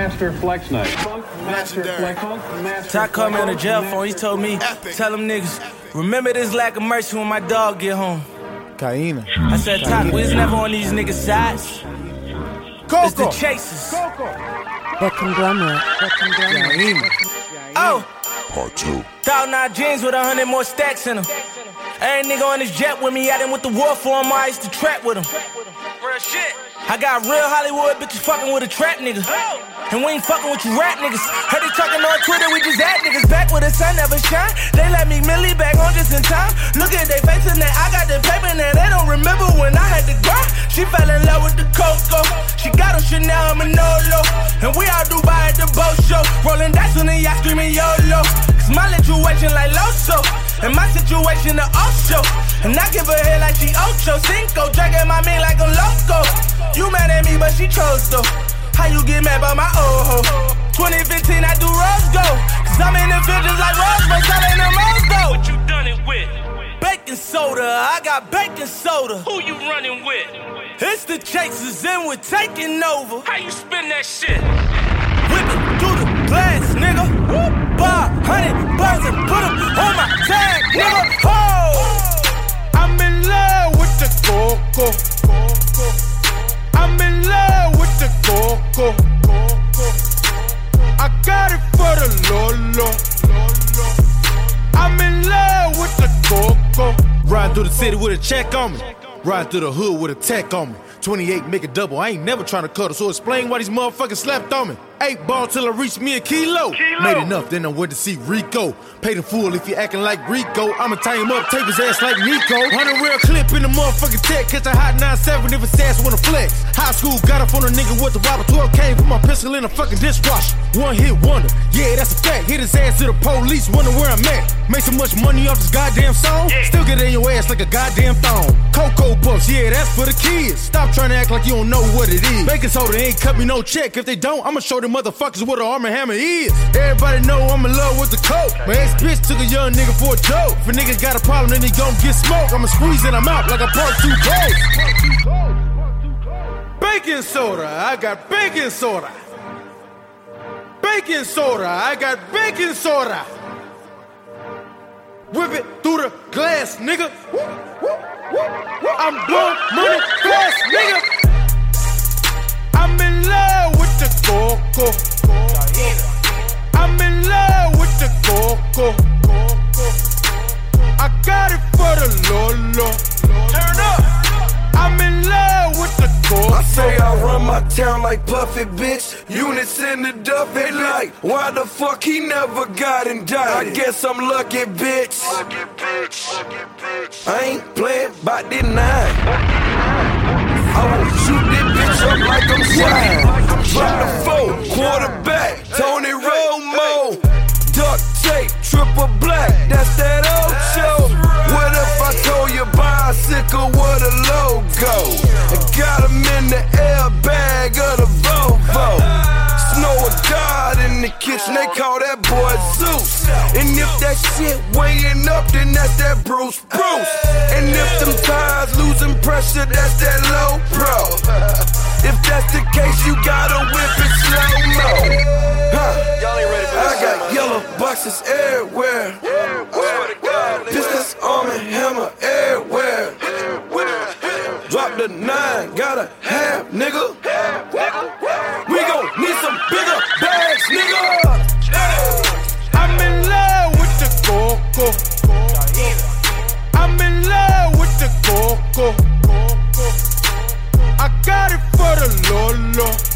Master Flex Night. Funk Master Flex. Funk Master. Ty called me on the jail phone. He told me, tell them niggas, remember this lack of mercy when my dog get home. Kaina. I said, Ty, we was never on these niggas' sides. Coco. It's the chasers. The conglomerate. Oh. Part 2. 1,000 jeans with 100 more stacks in them. Every nigga on this jet with me, I done with the war for him, I used to trap with him. Real shit. I got real Hollywood bitches fucking with a trap nigga. And we ain't fucking with you rap niggas. Heard they talking on Twitter, we just at niggas. Back where the sun never shine. They let me Millie back home just in time. Look at they face and I got the paper and they don't remember when I had to grind. She fell in love with the Coco. She got a Chanel and Manolo. And we all Dubai at the boat show. Rolling dice on the yacht screaming YOLO. Cause my situation like Loso. And my situation the Osho. And I give her head like she Ocho Cinco. Dragging my meat like a loco. You mad at me but she chose though. How you get mad by my old hoe? 2015 I do rose go. Cause I'm in the field just like Rose, but selling them rose go. What you done it with? Baking soda, I got baking soda. Who you running with? It's the chasers and we're taking over. How you spin that shit? Whip it through the glass, nigga. Buy 100 bucks and put them on my tag, nigga. Oh! I'm in love with the Coco. I'm in love with the Coco. I got it for the Lolo. I'm in love with the Coco. Riding through the city with a check on me. Riding through the hood with a tech on me. 28 make a double. I ain't never trying to cut her, so explain why these motherfuckers slept on me. 8 ball till I reach me a kilo. Made enough, then I went to see Rico. Paid in full if you acting like Rico. I'ma tie him up, tape his ass like Nico. 100 real clip in the motherfucking tech. Catch a hot 9-7 if his ass wanna flex. High school got up on a nigga with the wobble. 12 came, put my pistol in a fucking dishwasher. One hit wonder, yeah, that's a fact. Hit his ass to the police, wonder where I'm at. Made so much money off this goddamn song. Still get in your ass like a goddamn thong. Cocoa Puffs, yeah, that's for the kids. Stop trying to act like you don't know what it is. Baking soda ain't cut me no check. If they don't, I'ma show them motherfuckers what an Arm & Hammer is. Everybody know I'm in love with the coke. My ex-bitch took a young nigga for a joke. If a nigga got a problem, then he gon' get smoked. I'ma squeeze and I'm out like a part 2 coke. Baking soda, I got baking soda. Baking soda, I got baking soda. Whip it through the glass, nigga. I'm blowing money fast, nigga. I'm in love with the Coco. I'm in love with the Coco. I got it for the Lolo. Turn up. I'm in love with the Coco. I say I run my town like Puffy, bitch. Units in the duff, they like, why the fuck he never got indicted? I guess I'm lucky, bitch. I ain't playing by the 9. I wanna shoot this bitch up like I'm Shine. Drop the 4, quarterback, Tony Romo. Duct tape, triple black, that's that old show. What if I told you bicycle with a logo? I got him in the airbag of the Volvo. Snow of God in the kitchen, they call that boy Zeus. And if that shit weighing up, then that's that Bruce. And if them tires losing pressure, that's that low pro. If that's the case, you gotta whip it slow-mo. I got yellow boxes everywhere. Pistols, Arm & Hammer everywhere. Drop the 9, got a half, nigga. We gon' need some bigger bags, nigga. I'm in love with the Coco. I'm in love with the Coco. I got it for the Lolo.